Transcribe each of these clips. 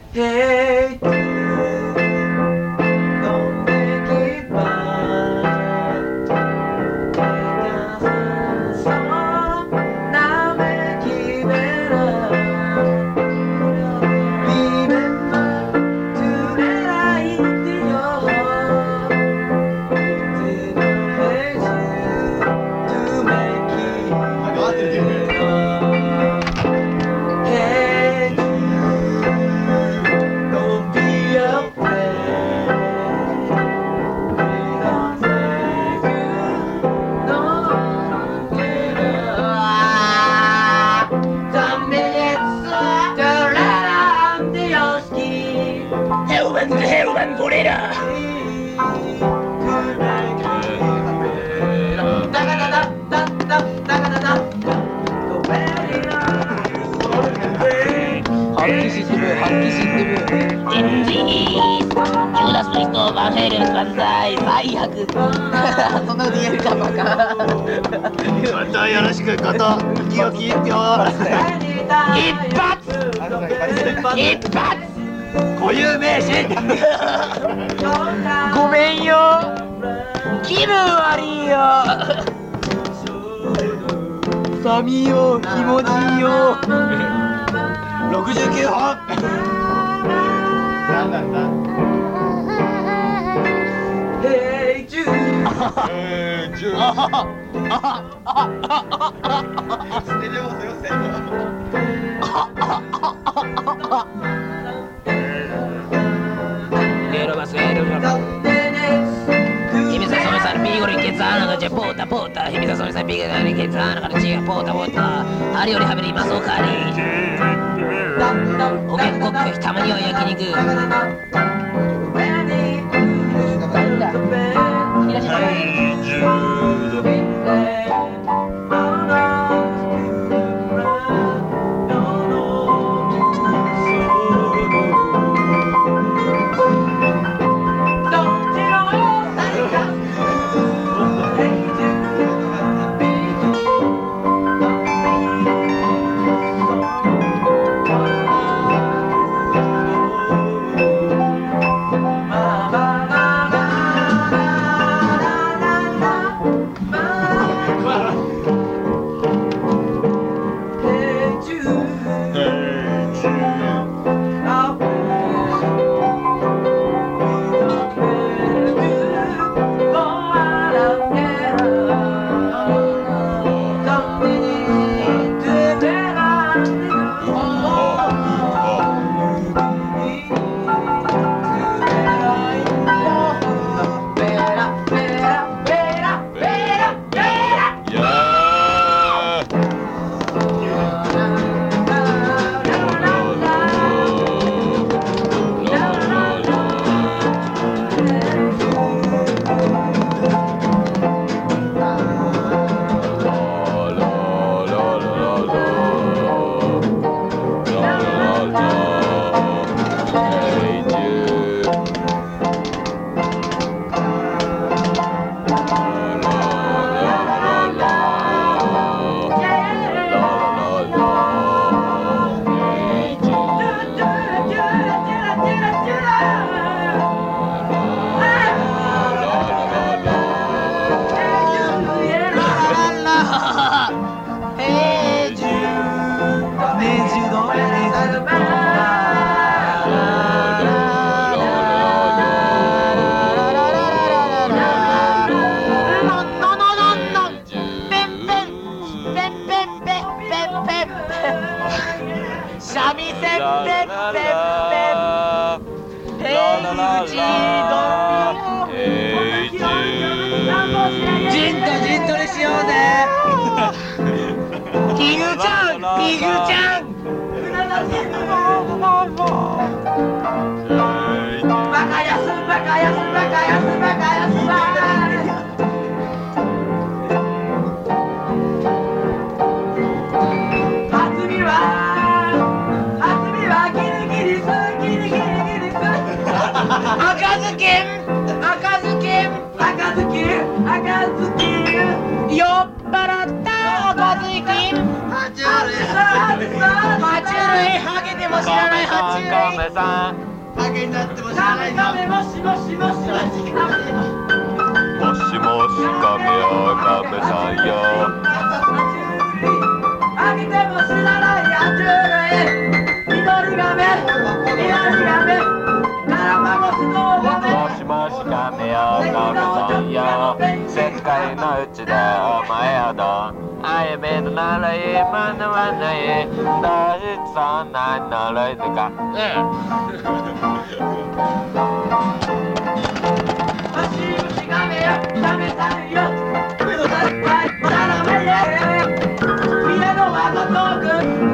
Hey, don't make it bad. Now make it better. Remember to let out into your heart. Did I hate you to make it better? Hey, don't be afraid. We don't save you. Don't get up. Some minutes to let out into your skin. Hellman Gorilla. 発揮してる。 ジューダスプリストバンヘイレン万歳最悪そんなこと言えるかバカ。 またよろしくこと気を切ってよ一発固有名詞ごめんよ。気分悪いよ。寒いよ。気持ちいいよ。 69本 Hey Jude. レロバスエロバス秘密はそのさんビーゴルにケツ穴がじゃポータポータ秘密はそのさんビーゴルにケツ穴が血がポータポータありよりはべりますおかわりおけっこっくたまには焼肉爬虫類ハゲても知らない爬虫類。 亀さん影になっても知らないぞ。 もしもしもしもしもし亀よ亀さんよあげても知らない爬虫類。緑亀ガラパゴスの亀。 もしもし亀よ亀さんよ世界のうちでお前やどあやめのならいいまなまないどうしてそんなになるのかもしもし亀よ亀さんよ。ならばね家のワゴトーク。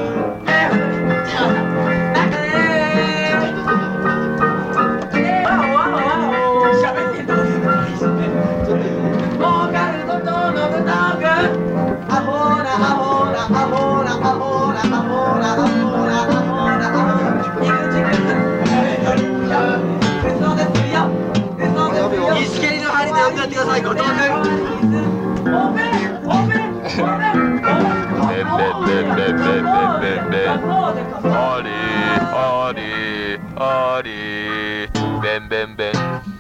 石蹴りの針で呼んでやってください、後藤君。 ベンベンベン